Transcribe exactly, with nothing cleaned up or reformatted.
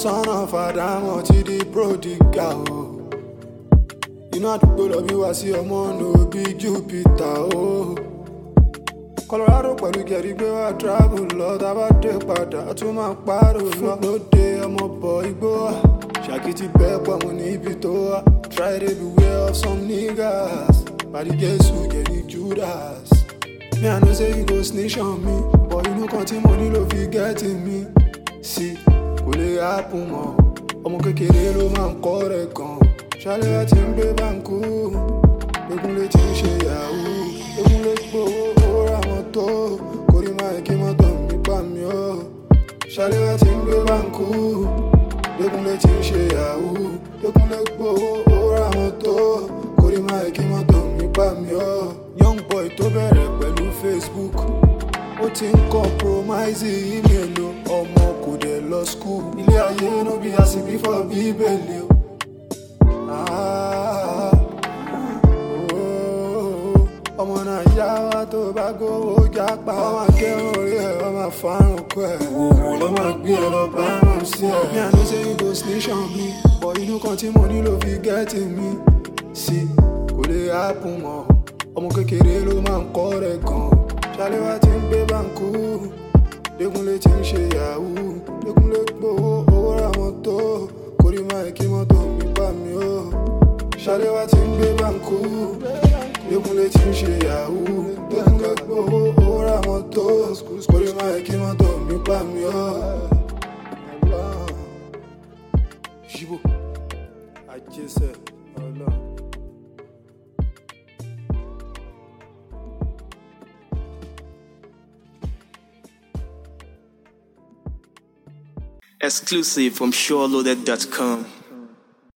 Son of Adam, ti di prodigal. Inú àdúgbò lọ bí wá sí ọmọ no bí Jupiter o. Colorado pẹ̀lú gẹ̀rí gbé wá travel lọ, tá bá dé padà tún máa pààrọ̀ lọ. Lóde ọmọ bọ̀ igbó wa, Ṣàkí ti bẹ́ pọ̀ mú níbi tó wá. Try to beware of some niggas, but the girls who get the Judas. Me I know say you go snitch on me, but you know contin money ló fi get in me. See, kò lè happen mọ́, ọmọ kékeré ló máa ń kọ́ rẹ̀ gan. Ṣálẹ̀ wá ti ń gbé báńkù, Egunlé ti ń ṣe yahoo. Egunlé gbowó owó ra mọ́tò, kórì máa kí mọ́tò mi pa mí o. Ṣálẹ̀ wá ti ń gbé báńkù, Egunlé ti ń ṣe yahoo. Egunlé gbowó owó ra mọ́tò, kórì máa kí mọ́tò mi pa mí o. Young boy tó bẹ̀rẹ̀ pẹ̀lú Facebook, ó ti ń compromise email o. Ọmọ kò dẹ̀ lọ school, ilé ayé no be as e be for Bíbélì o. Ọmọ náà yá wa tó bá gbówó jápa. Wọ́n máa kẹ́rùn orí ẹ̀, wọ́n máa fárùn kọ́ ẹ̀. Wọ́n máa gbé ẹ lọ bá rùn sí ẹ̀. Me I know say you go snitch on me, but inú kan tí mo nílò fi get in me. Sí, kò lè happen mọ́, ọmọ kékeré ló máa ń kọ́ rẹ̀ gan. Ṣálẹ̀ wá ti ń gbé báńkù, Egunlé ti ń ṣe yahoo. Egunlé gbowó owó ra mọ́tò, kórì máa kí mọ́tò mi pa mí o. Ṣálẹ̀ wá ti ń gbé báńkù, Egunlé ti ń ṣe yahoo. Egunlé gbowó owó ra mọ́tò, kórì máa kí mọ́tò mi pa mí o. Ṣíbò, àjẹsẹ̀ ọlọ́run. Exclusive from SureLoaded dot com.